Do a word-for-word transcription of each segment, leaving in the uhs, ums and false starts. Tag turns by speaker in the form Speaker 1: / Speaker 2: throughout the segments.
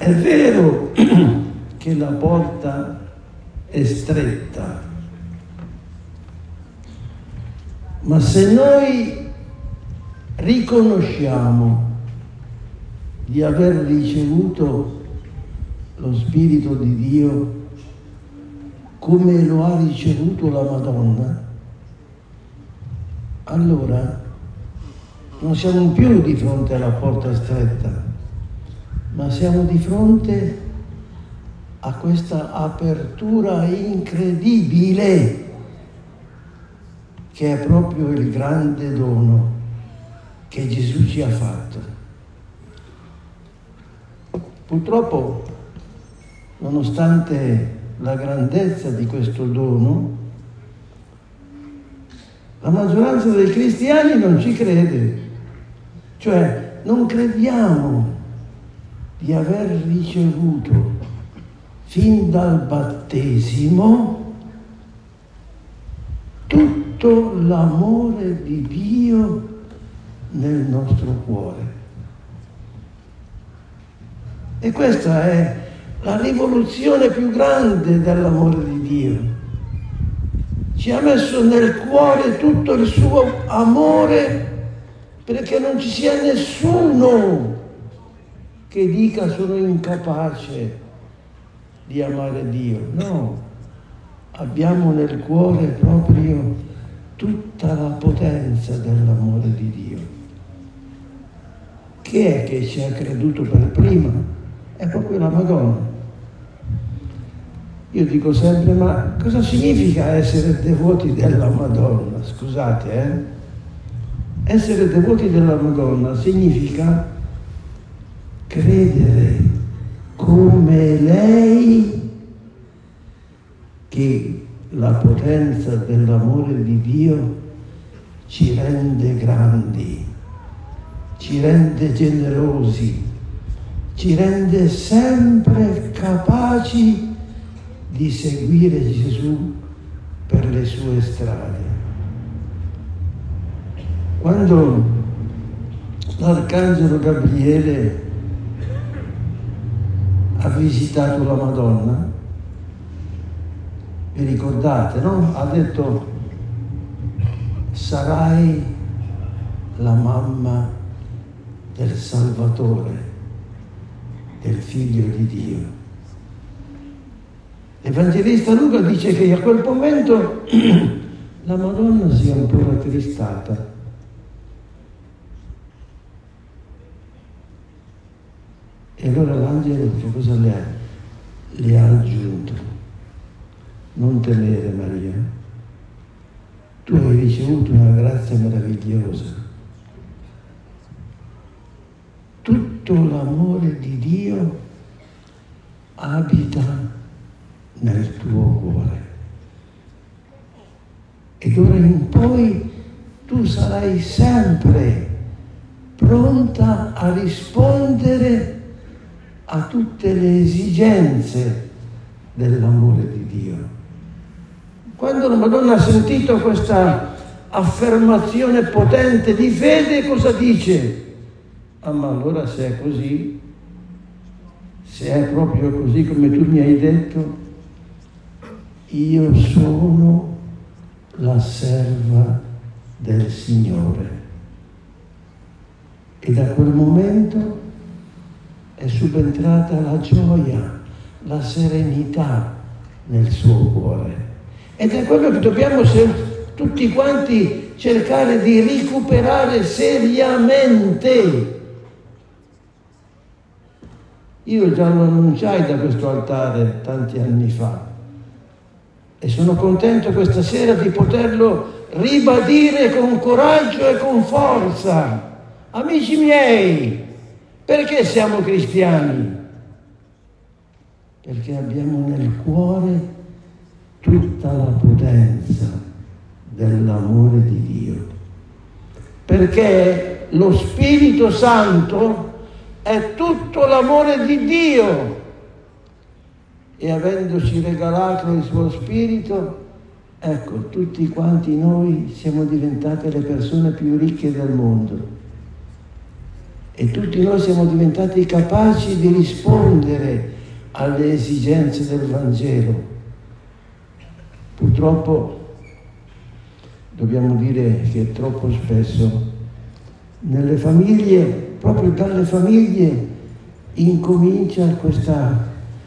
Speaker 1: È vero che la porta è stretta, ma se noi riconosciamo di aver ricevuto lo Spirito di Dio come lo ha ricevuto la Madonna, allora non siamo più di fronte alla porta stretta, ma siamo di fronte a questa apertura incredibile che è proprio il grande dono che Gesù ci ha fatto. Purtroppo, nonostante la grandezza di questo dono, la maggioranza dei cristiani non ci crede, cioè non crediamo di aver ricevuto fin dal battesimo tutto l'amore di Dio nel nostro cuore. E questa è la rivoluzione più grande dell'amore di Dio. Ci ha messo nel cuore tutto il suo amore perché non ci sia nessuno che dica sono incapace di amare Dio. No, abbiamo nel cuore proprio tutta la potenza dell'amore di Dio. Chi è che ci ha creduto per prima? È proprio la Madonna. Io dico sempre, ma cosa significa essere devoti della Madonna? Scusate, eh? Essere devoti della Madonna significa credere come lei che la potenza dell'amore di Dio ci rende grandi, ci rende generosi, ci rende sempre capaci di seguire Gesù per le sue strade. Quando l'arcangelo Gabriele ha visitato la Madonna, vi ricordate, no? Ha detto: sarai la mamma del Salvatore, del Figlio di Dio. L'Evangelista Luca dice che a quel momento la Madonna si è un po' rattristata. E allora l'angelo che cosa le ha? Le ha aggiunto: non temere, Maria, tu hai ricevuto una grazia meravigliosa. Tutto l'amore di Dio abita nel tuo cuore. E d'ora in poi tu sarai sempre pronta a rispondere a tutte le esigenze dell'amore di Dio. Quando la Madonna ha sentito questa affermazione potente di fede, cosa dice? Ah, ma allora se è così, se è proprio così come tu mi hai detto, io sono la serva del Signore. E da quel momento è subentrata la gioia, la serenità nel suo cuore. Ed è quello che dobbiamo tutti quanti cercare di recuperare seriamente. Io già lo annunciai da questo altare tanti anni fa e sono contento questa sera di poterlo ribadire con coraggio e con forza. Amici miei, perché siamo cristiani? Perché abbiamo nel cuore tutta la potenza dell'amore di Dio. Perché lo Spirito Santo è tutto l'amore di Dio e avendoci regalato il suo Spirito, ecco, tutti quanti noi siamo diventate le persone più ricche del mondo. e tutti noi siamo diventati capaci di rispondere alle esigenze del Vangelo. Purtroppo dobbiamo dire che troppo spesso nelle famiglie, proprio dalle famiglie, incomincia questa,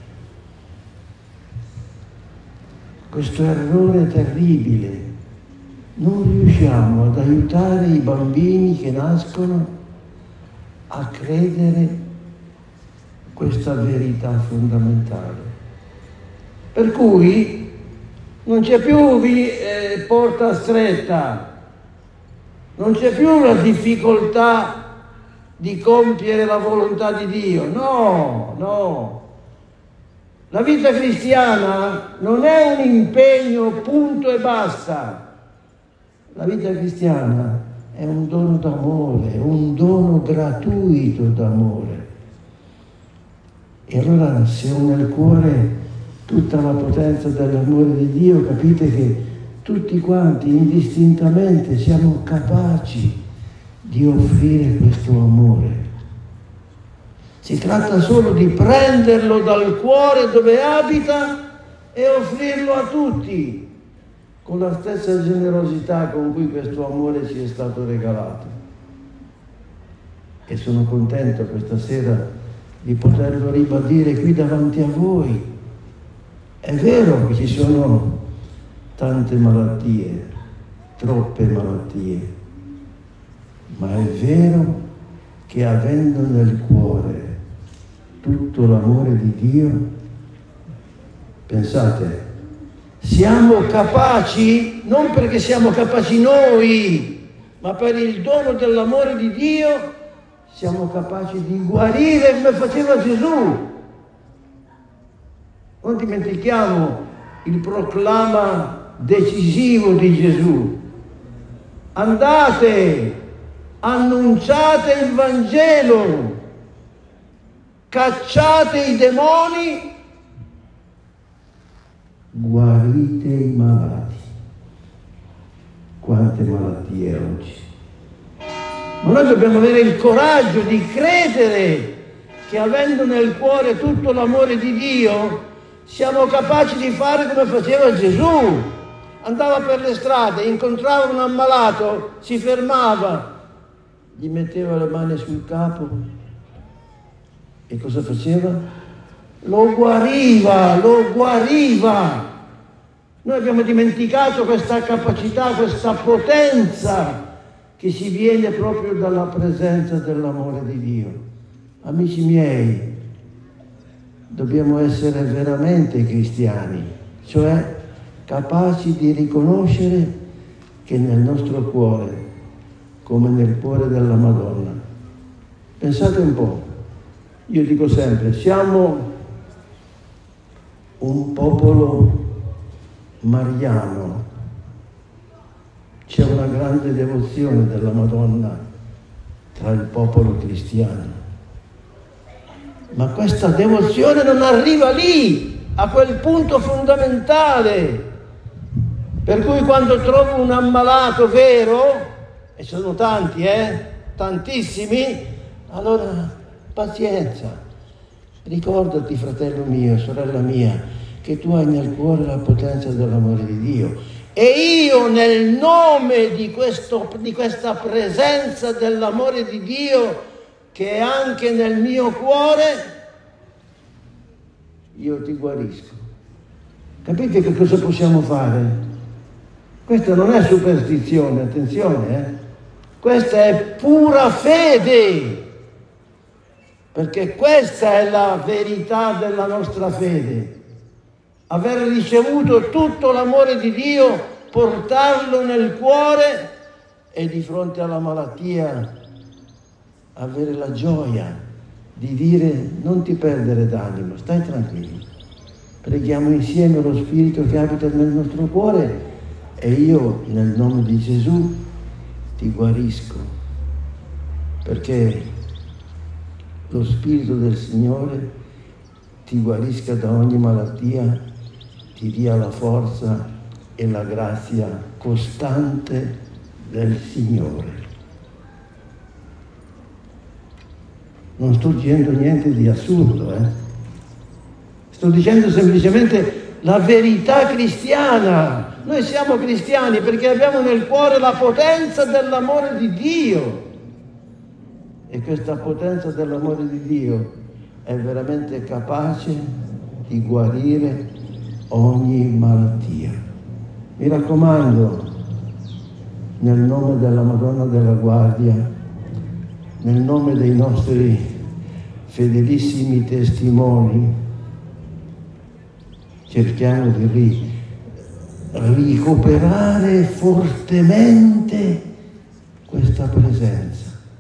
Speaker 1: questo errore terribile. Non riusciamo ad aiutare i bambini che nascono a credere questa verità fondamentale. Per cui non c'è più vi, eh, porta stretta, non c'è più la difficoltà di compiere la volontà di Dio. No, no. La vita cristiana non è un impegno, punto e basta. La vita cristiana è un dono d'amore, un dono gratuito d'amore. E allora se ho nel cuore tutta la potenza dell'amore di Dio, capite che tutti quanti indistintamente siamo capaci di offrire questo amore. Si tratta solo di prenderlo dal cuore dove abita e offrirlo a tutti, con la stessa generosità con cui questo amore ci è stato regalato. E sono contento questa sera di poterlo ribadire qui davanti a voi. È vero che ci sono tante malattie, troppe malattie, ma è vero che avendo nel cuore tutto l'amore di Dio, pensate, siamo capaci, non perché siamo capaci noi, ma per il dono dell'amore di Dio, siamo capaci di guarire come faceva Gesù. Non dimentichiamo il proclama decisivo di Gesù. Andate, annunciate il Vangelo, cacciate i demoni, guarite i malati. Quante malattie oggi. Ma noi dobbiamo avere il coraggio di credere che avendo nel cuore tutto l'amore di Dio, siamo capaci di fare come faceva Gesù. Andava per le strade, incontrava un ammalato, si fermava, gli metteva le mani sul capo e cosa faceva? Lo guariva, lo guariva. Noi abbiamo dimenticato questa capacità, questa potenza che ci viene proprio dalla presenza dell'amore di Dio. Amici miei, dobbiamo essere veramente cristiani, cioè capaci di riconoscere che nel nostro cuore, come nel cuore della Madonna, pensate un po', io dico sempre, siamo un popolo mariano, c'è una grande devozione della Madonna tra il popolo cristiano, ma questa devozione non arriva lì, a quel punto fondamentale, per cui quando trovo un ammalato vero, e sono tanti, eh, tantissimi, allora pazienza, ricordati, fratello mio, sorella mia, che tu hai nel cuore la potenza dell'amore di Dio. E io nel nome di, questo, di questa presenza dell'amore di Dio che è anche nel mio cuore, io ti guarisco. Capite che cosa possiamo fare? Questa non è superstizione, attenzione, eh? Questa è pura fede, perché questa è la verità della nostra fede. Aver ricevuto tutto l'amore di Dio, portarlo nel cuore e di fronte alla malattia avere la gioia di dire non ti perdere d'animo, stai tranquillo. Preghiamo insieme lo Spirito che abita nel nostro cuore e io nel nome di Gesù ti guarisco, perché lo Spirito del Signore ti guarisca da ogni malattia, ti dia la forza e la grazia costante del Signore. Non sto dicendo niente di assurdo, eh? Sto dicendo semplicemente la verità cristiana. Noi siamo cristiani perché abbiamo nel cuore la potenza dell'amore di Dio. E questa potenza dell'amore di Dio è veramente capace di guarire ogni malattia. Mi raccomando, nel nome della Madonna della Guardia, nel nome dei nostri fedelissimi testimoni, cerchiamo di ri- recuperare fortemente questa presenza.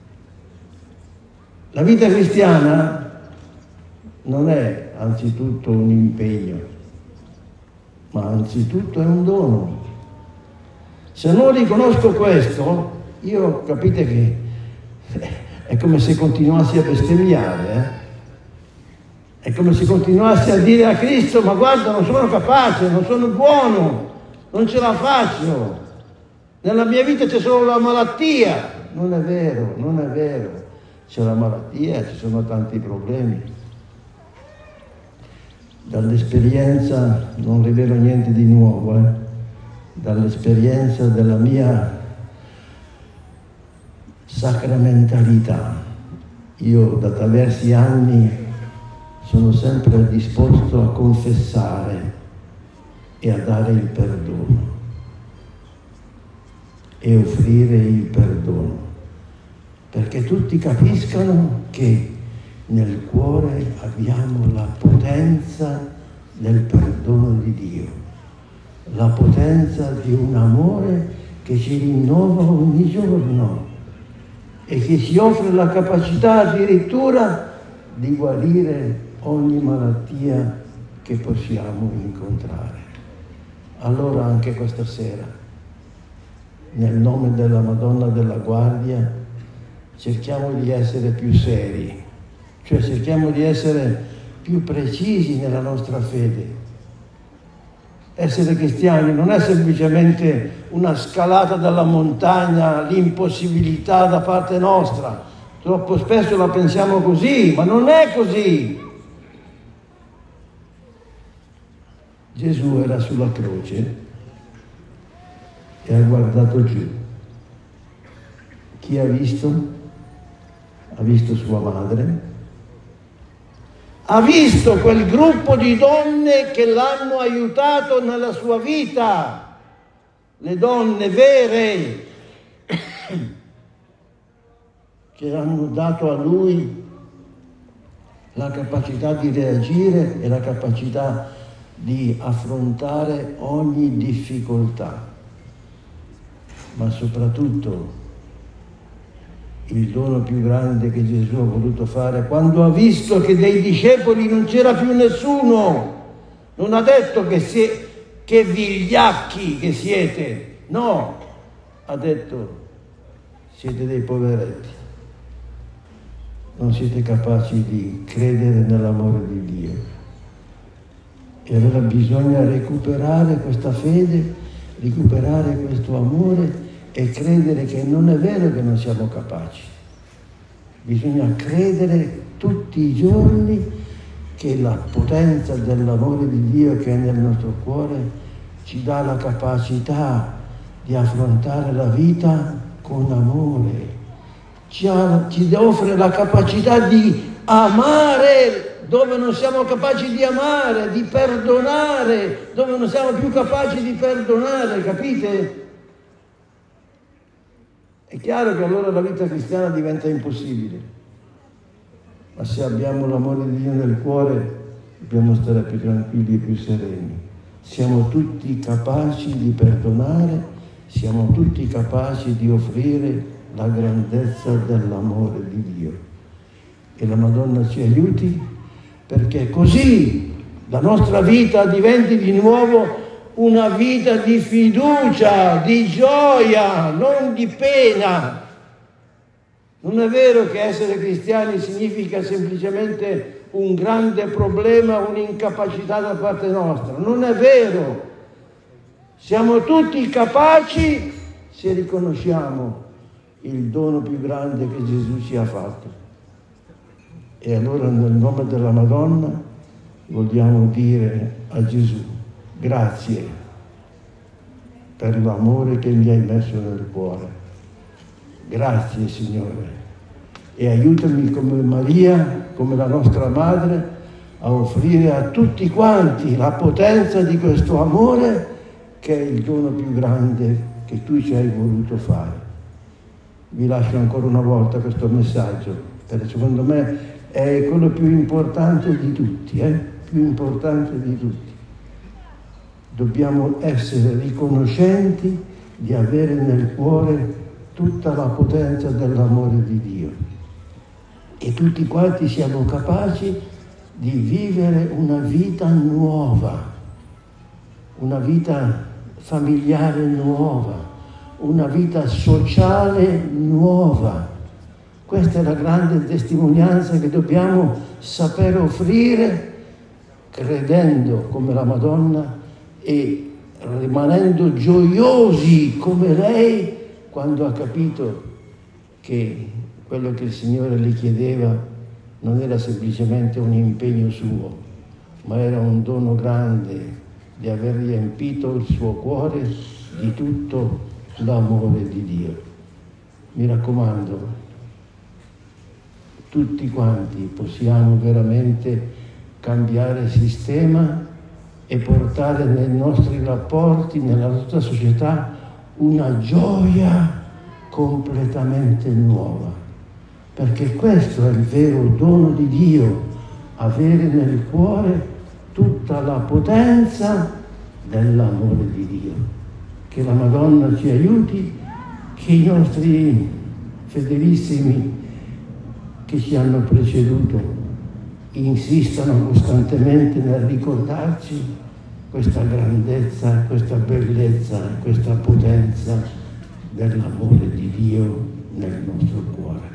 Speaker 1: La vita cristiana non è anzitutto un impegno, ma anzitutto è un dono. Se non riconosco questo, io capite che è come se continuassi a bestemmiare, eh? È come se continuassi a dire a Cristo: ma guarda, non sono capace, non sono buono, non ce la faccio, nella mia vita c'è solo la malattia. Non è vero, non è vero. C'è la malattia, ci sono tanti problemi. Dall'esperienza, non rivelo niente di nuovo, eh? Dall'esperienza della mia sacramentalità, io da diversi anni sono sempre disposto a confessare e a dare il perdono e offrire il perdono, perché tutti capiscano che nel cuore abbiamo la potenza del perdono di Dio, la potenza di un amore che ci rinnova ogni giorno e che ci offre la capacità addirittura di guarire ogni malattia che possiamo incontrare. Allora anche questa sera, nel nome della Madonna della Guardia, cerchiamo di essere più seri, cioè cerchiamo di essere più precisi nella nostra fede. Essere cristiani non è semplicemente una scalata dalla montagna, l'impossibilità da parte nostra. Troppo spesso la pensiamo così, ma non è così. Gesù era sulla croce e ha guardato giù. Chi ha visto? Ha visto sua madre. Ha visto quel gruppo di donne che l'hanno aiutato nella sua vita, le donne vere che hanno dato a lui la capacità di reagire e la capacità di affrontare ogni difficoltà, ma soprattutto il dono più grande che Gesù ha voluto fare quando ha visto che dei discepoli non c'era più nessuno. Non ha detto che, sie, che vigliacchi che siete, no, ha detto: siete dei poveretti, non siete capaci di credere nell'amore di Dio. E allora bisogna recuperare questa fede, recuperare questo amore e credere che non è vero che non siamo capaci. Bisogna credere tutti i giorni che la potenza dell'amore di Dio che è nel nostro cuore ci dà la capacità di affrontare la vita con amore, ci, ha, ci offre la capacità di amare dove non siamo capaci di amare, di perdonare dove non siamo più capaci di perdonare, capite? È chiaro che allora la vita cristiana diventa impossibile, ma se abbiamo l'amore di Dio nel cuore dobbiamo stare più tranquilli e più sereni. Siamo tutti capaci di perdonare, siamo tutti capaci di offrire la grandezza dell'amore di Dio. E la Madonna ci aiuti perché così la nostra vita diventi di nuovo una vita di fiducia, di gioia, non di pena. Non è vero che essere cristiani significa semplicemente un grande problema, un'incapacità da parte nostra. Non è vero. Siamo tutti capaci se riconosciamo il dono più grande che Gesù ci ha fatto. E allora nel nome della Madonna vogliamo dire a Gesù: grazie per l'amore che mi hai messo nel cuore. Grazie Signore. E aiutami come Maria, come la nostra madre, a offrire a tutti quanti la potenza di questo amore che è il dono più grande che tu ci hai voluto fare. Vi lascio ancora una volta questo messaggio, perché secondo me è quello più importante di tutti, eh? più importante di tutti. Dobbiamo essere riconoscenti di avere nel cuore tutta la potenza dell'amore di Dio e tutti quanti siamo capaci di vivere una vita nuova, una vita familiare nuova, una vita sociale nuova. Questa è la grande testimonianza che dobbiamo saper offrire, credendo come la Madonna e rimanendo gioiosi come lei quando ha capito che quello che il Signore le chiedeva non era semplicemente un impegno suo, ma era un dono grande di aver riempito il suo cuore di tutto l'amore di Dio. Mi raccomando, tutti quanti possiamo veramente cambiare sistema e portare nei nostri rapporti, nella nostra società, una gioia completamente nuova. Perché questo è il vero dono di Dio, avere nel cuore tutta la potenza dell'amore di Dio. Che la Madonna ci aiuti, che i nostri fedelissimi che ci hanno preceduto insistano costantemente nel ricordarci questa grandezza, questa bellezza, questa potenza dell'amore di Dio nel nostro cuore.